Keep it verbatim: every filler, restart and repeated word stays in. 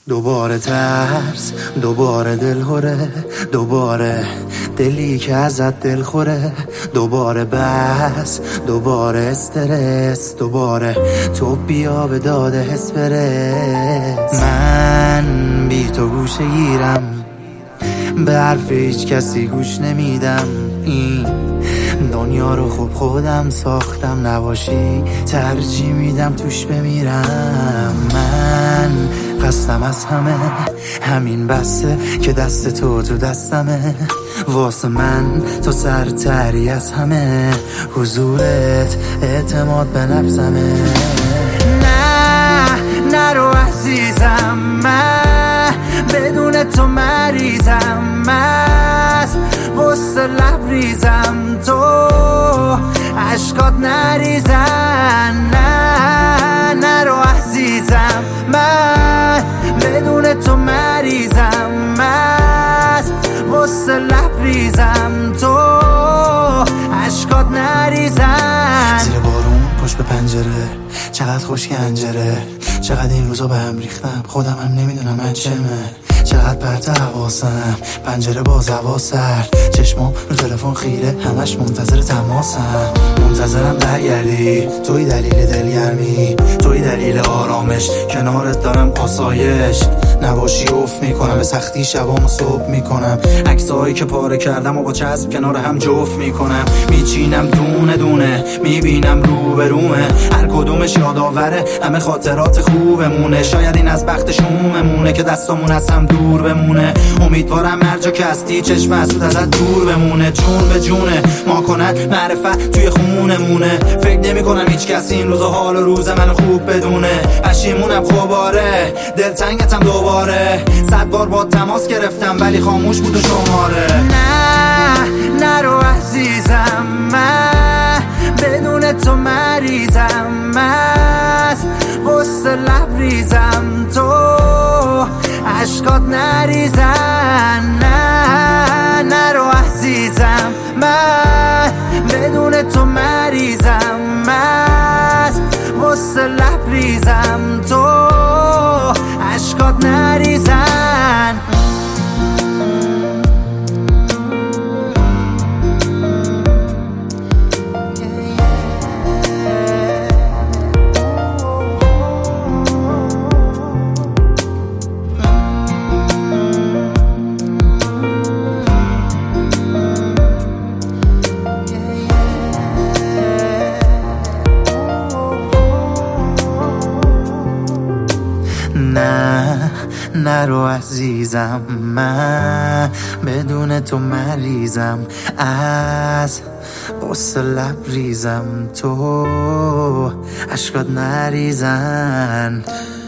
دوباره ترس، دوباره دلهوره، دوباره دلی که ازت دل خوره، دوباره بس، دوباره استرس، دوباره تو بیا به داده حس برس. من بی تو گوشه گیرم، به حرف هیچ کسی گوش نمیدم. این دنیا رو خوب خودم ساختم، نباشی ترجیح میدم توش بمیرم. من قصدم از همه همین بسته که دست تو تو دستمه، واسه من تو سرتری از همه، حضورت اعتماد به نفسمه. نه نرو عزیزم، من بدون تو مریضم، مست وسط لبریزم، تو عشقات نریزن. نه نرو عزیزم، من بدون تو مریضم، مست وسط لبریزم، تو عشقات نریزن. زیر بارون پشت به پنجره، چقدر خوشی انجره، چقدر این روزا به هم ریختم، خودم هم نمیدونم من چمه. چقدر پرت حواسم، پنجره باز هوا سرد، چشمام رو تلفن خیره، همش منتظر تماسم. منتظرم برگردی، توی دلیل دلگرمی، توی دلیل آرامش، کنارت دارم آسایش. نباشی افت میکنم، به سختی شبامو صبح میکنم، عکسایی که پاره کردم و با چسب کنار هم جفت میکنم. میچینم دونه دونه، میبینم رو به رومه، هر کدومش یادآوره همه خاطرات خوبمونه. شاید این از بخت شوممونه که دستامون از هم دور بمونه. امیدوارم هر جا که هستی چشم حسود ازت دور بمونه. جون به جونه ما کنن معرفت توی خونمونه، فکر نمی کنم هیچ کسی این روزا حال و روز منو خوب بدونه. پشیمونم خوباره، دلتنگتم دوباره، صد بار با تماس گرفتم ولی خاموش بود و شماره. نه نرو عزیزم، من بدون تو مریضم، مست وسط لبریزم، تو عشقات نریزن. نه نرو عزیزم، من بدون تو مریضم، مست وسط لبریزم، تو عشقات نریزن. نه نرو عزیزم، من بدون تو مریضم، از غصه لبریزم، تو عشقات نریزن.